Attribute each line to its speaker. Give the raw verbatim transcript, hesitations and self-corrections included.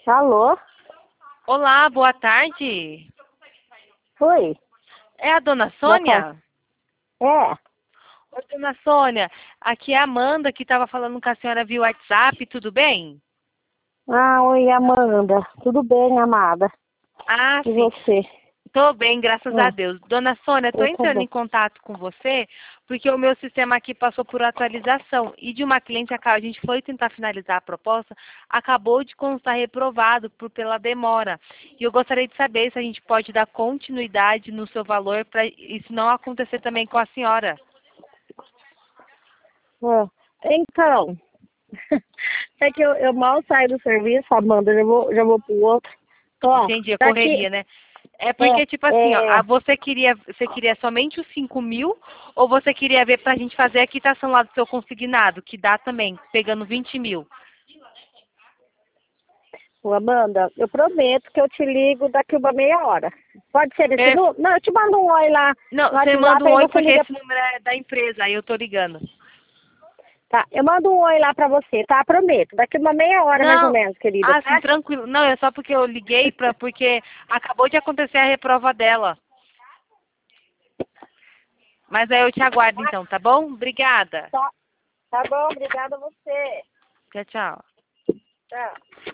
Speaker 1: Alô?
Speaker 2: Olá, boa tarde.
Speaker 1: Oi?
Speaker 2: É a dona
Speaker 1: Boa
Speaker 2: Sônia?
Speaker 1: É.
Speaker 2: Oi, dona Sônia. Aqui é a Amanda que estava falando com a senhora via WhatsApp, tudo bem?
Speaker 1: Ah, oi, Amanda. Tudo bem, amada?
Speaker 2: Ah,
Speaker 1: E
Speaker 2: sim.
Speaker 1: você?
Speaker 2: Tô bem, graças a
Speaker 1: Hum,
Speaker 2: Deus. Dona Sônia, estou
Speaker 1: eu tô
Speaker 2: entrando
Speaker 1: bem.
Speaker 2: em contato com você porque o meu sistema aqui passou por atualização e de uma cliente, a gente foi tentar finalizar a proposta, acabou de constar reprovado por, pela demora. E eu gostaria de saber se a gente pode dar continuidade no seu valor para isso não acontecer também com a senhora.
Speaker 1: É. Então, é que eu, eu mal saio do serviço, Amanda, já vou, já vou pro outro. Ó,
Speaker 2: Entendi, a
Speaker 1: daqui,
Speaker 2: correria, né? É
Speaker 1: é,
Speaker 2: porque, tipo assim, ó, a-
Speaker 1: é,
Speaker 2: você queria, você queria somente os cinco mil ou você queria ver pra gente fazer a quitação lá do seu consignado, que dá também, pegando vinte mil?
Speaker 1: ô, Amanda, eu prometo que eu te ligo daqui uma meia hora. Pode ser esse
Speaker 2: Per-
Speaker 1: número? Não, eu te mando um oi lá
Speaker 2: Não,
Speaker 1: no
Speaker 2: você manda
Speaker 1: WhatsApp,
Speaker 2: um
Speaker 1: aí
Speaker 2: oi
Speaker 1: você
Speaker 2: porque
Speaker 1: liga.
Speaker 2: esse número é da empresa, aí eu tô ligando.
Speaker 1: Tá, eu mando um oi lá pra você, tá? Prometo. Daqui uma meia hora, mais ou
Speaker 2: Não,
Speaker 1: menos, querida,
Speaker 2: ah, sim,
Speaker 1: tá?
Speaker 2: tranquilo. Não, é só porque eu liguei pra, porque acabou de acontecer a reprova dela. Mas aí eu te aguardo então, tá bom? Obrigada.
Speaker 1: Tá, tá bom, obrigada a você.
Speaker 2: Tchau, tchau.
Speaker 1: Tchau.